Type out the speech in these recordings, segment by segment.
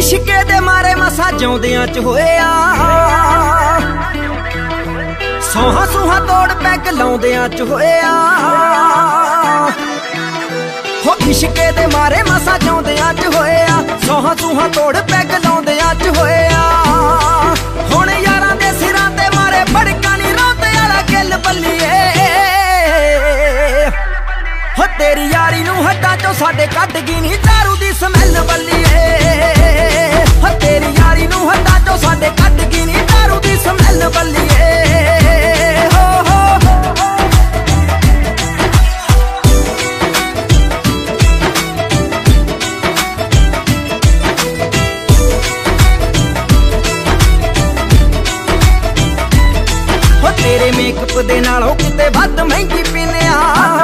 इश्के दे मारे मसा जिउंदियां च होया, सौहा सूहा तोड़ पैग लाउंदियां च होया। हो इश्के दे मारे मसा जिउंदियां च होया, सौहा सूहा तोड़ पैग लाउंदियां च होया। हुण यारां दे सिरां ते मारे भड़का नी रोंदे आला गिल बल्लीए। हो तेरी यारी नूं हड्डां चों साडे कढ गई नी दारू दी स्मैल बल्लीए। हो तेरी यारी नूं हड्डां चों साडे कढ गई नी दारू दी स्मैल बल्लीए। हो तेरे मेकअप दे नालों किते वध महंगी पीने आ।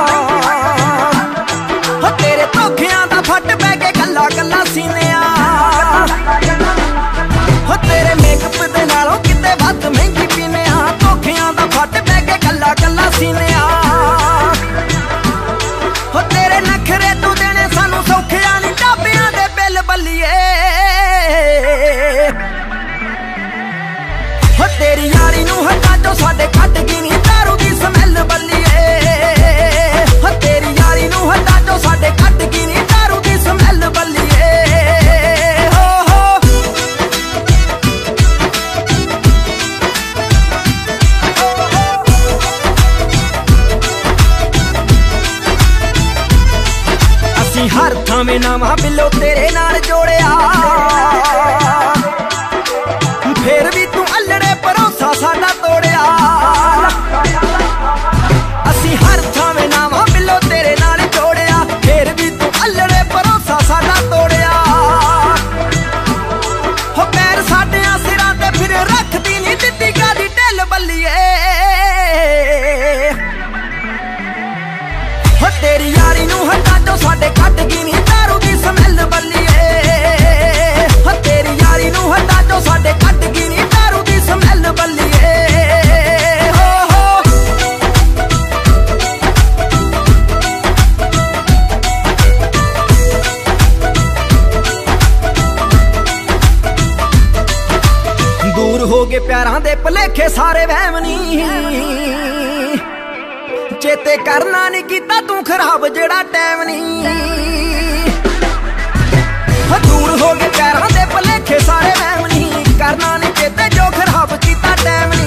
हो तेरे धोखियां दा फट पै के गल्ला गल्ला सीने आ। हो तेरे मेकअप दे नालों किते वध महंगी पीने आ, धोखियां दा फट पै के गल्ला गल्ला सीने आ। हो तेरे नखरे तू देने सानू सौखिया नी ढाबियां दे बिल बल्लीए। हो तेरी यारी नूं हड्डां चों साडे कढ गई नी दारू दी स्मैल बल्लीए। हो तेरी यारी नूं हड्डां चों साडे कढ गई नी दारू दी स्मैल बल्लीए। हो असीं हर थावें नवां बिलो तेरे नाल जोड़िया, फिर भी तू अल्लड़े भरोसा साडा तोड़िया। असीं हर थावें नावां बिलो तेरे नाल जोड़िया, फिर भी तू अल्लड़े भरोसा साडा तोड़िया। हो पैर साडियां सिरां ते फिर रखदी नी दित्ती गादी ढिल बल्लीए। हो तेरी यारी नूं हड्डां चों साडे कढ गई नी दारू दी स्मैल बल्लीए। हो तेरी यारी नूं हड्डां चों साडे कढ गई नी दारू दी स्मैल बल्लीए। दूर हो गए प्यारां दे भलेखे सारे वहम नी, चेते करना नहीं कीता तू खराब जेड़ा टैम नी। दूर हो गए प्यारां दे भलेखे सारे वहम नी, करना नहीं चेते जो खराब कीता टैम नी।